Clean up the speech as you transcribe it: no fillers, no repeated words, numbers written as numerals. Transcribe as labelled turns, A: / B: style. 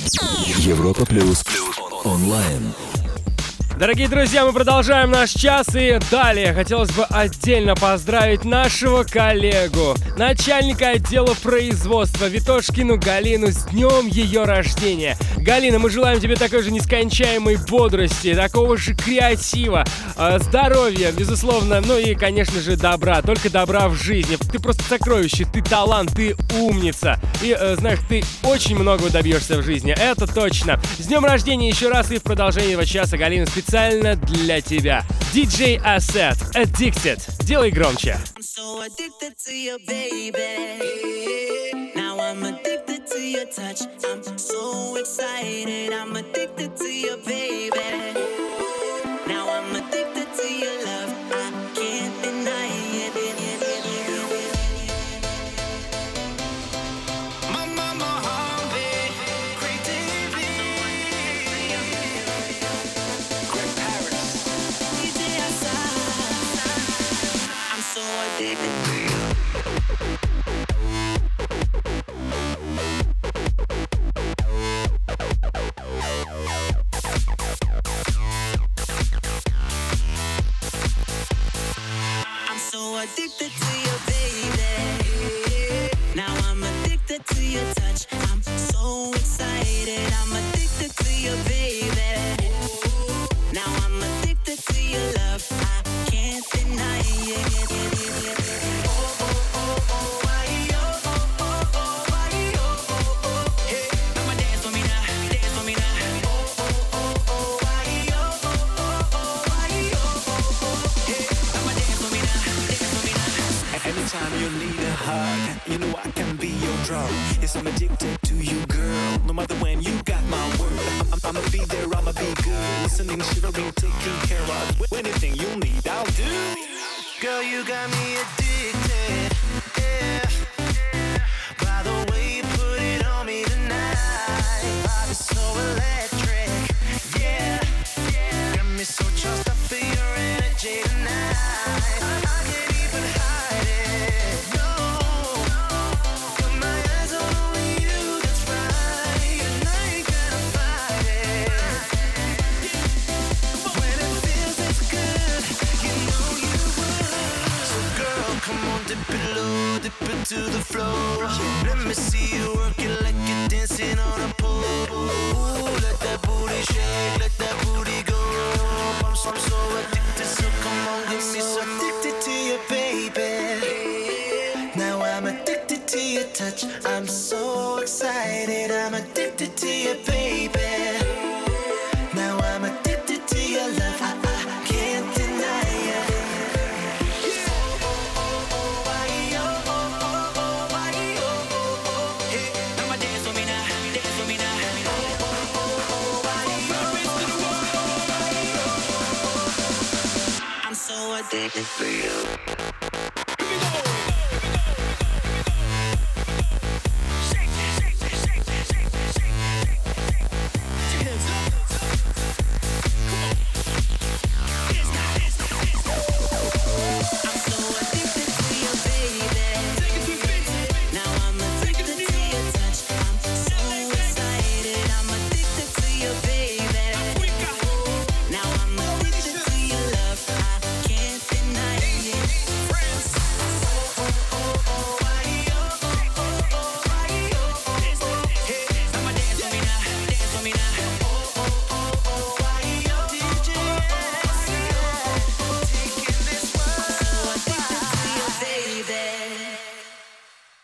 A: Европа плюс онлайн.
B: Дорогие друзья, мы продолжаем наш час, и далее хотелось бы отдельно поздравить нашего коллегу, начальника отдела производства Витошкину Галину с днем ее рождения. Галина, мы желаем тебе такой же нескончаемой бодрости, такого же креатива, здоровья, безусловно, ну и, конечно же, добра, только добра в жизни. Ты просто сокровище, ты талант, ты умница. И, знаешь, ты очень многого добьешься в жизни, это точно. С днем рождения еще раз, и в продолжении этого часа Галина специально для тебя. DJ Asset, Addicted. Делай громче.
C: I'm so addicted to you, baby. Now I'm addicted to your touch. I'm so excited. I'm addicted to you, baby. Now I'm addicted to your love. I can't deny it. Addicted to you, baby. Now I'm addicted to your touch. I'm so excited. I'm addicted to you, baby. Now I'm addicted to your love. I can't deny it.
D: Anytime you need a hug, you know I can be your drug. Yes, I'm addicted to you, girl. No matter when, you got my word. I'ma be there, I'ma be good. Listening, shivering, taking care of anything you need, I'll do. Girl, you got me addicted, yeah. By the way you put it on me tonight, body so electric, yeah. Got me so charged up for your energy tonight. I can't even hide it, no. Got my eyes on only you, that's right. And I ain't gonna fight it. When it feels this good, you know you would. So girl, come on, dip it low, dip it to the floor. Let me see you work it like you're dancing on a pole. Ooh, let that booty shake, let that booty go. I'm so addicted, so come on, give me some. Addicted to you, baby. Now I'm addicted to your touch. I'm so excited. I'm addicted to you, baby. Now I'm addicted to your love. I can't deny it. I'ma dance with me now, dance with me now. I'm so addicted to you.